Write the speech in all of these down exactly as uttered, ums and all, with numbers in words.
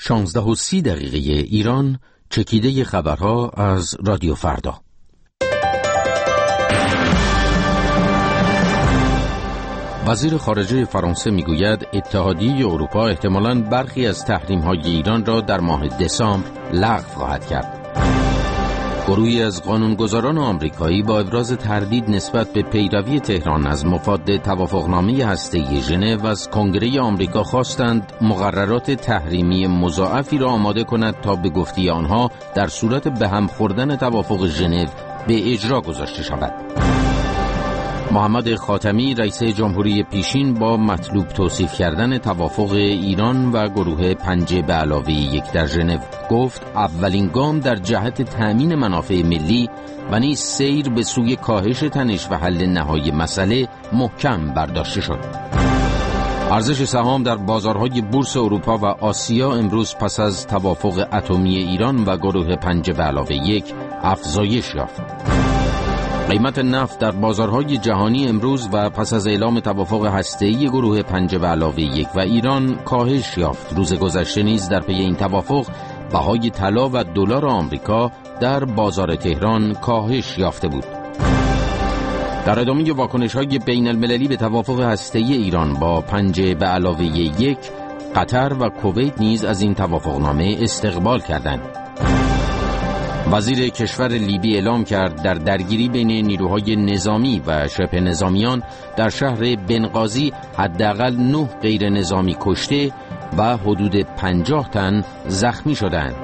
شانزده و سی دقیقه ایران، چکیده خبرها از رادیو فردا. وزیر خارجه فرانسه میگوید اتحادیه اروپا احتمالاً برخی از تحریم‌های ایران را در ماه دسامبر لغو خواهد کرد. گروهی از قانونگذاران آمریکایی با ابراز تردید نسبت به پیروی تهران از مفاد توافقنامه هسته‌ای ژنو از کنگره آمریکا خواستند مقررات تحریمی مضاعفی را آماده کند تا به گفته آنها در صورت به هم خوردن توافق ژنو به اجرا گذاشته شود. محمد خاتمی رئیس جمهوری پیشین با مطلوب توصیف کردن توافق ایران و گروه پنج به علاوه یک در ژنو گفت اولین گام در جهت تأمین منافع ملی و نیز سیر به سوی کاهش تنش و حل نهایی مسئله محکم برداشته شد. ارزش سهام در بازارهای بورس اروپا و آسیا امروز پس از توافق اتمی ایران و گروه پنج به علاوه یک افزایش یافت. قیمت نفت در بازارهای جهانی امروز و پس از اعلام توافق هسته‌ای گروه پنج به علاوه یک و ایران کاهش یافت. روز گذشته نیز در پی این توافق بهای طلا و دلار آمریکا در بازار تهران کاهش یافته بود. در ادامه واکنش‌های بین المللی به توافق هسته‌ای ایران با پنج به علاوه یک، قطر و کویت نیز از این توافقنامه استقبال کردند. وزیر کشور لیبی اعلام کرد در درگیری بین نیروهای نظامی و شبه نظامیان در شهر بنغازی حداقل نه غیر نظامی کشته و حدود پنجاه تن زخمی شدند.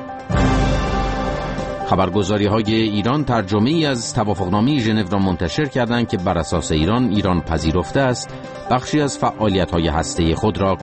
خبرگزاری‌های ایران ترجمه‌ای از توافقنامه ژنو را منتشر کردند که بر اساس ایران ایران پذیرفته است بخشی از فعالیت‌های هسته‌ای خود را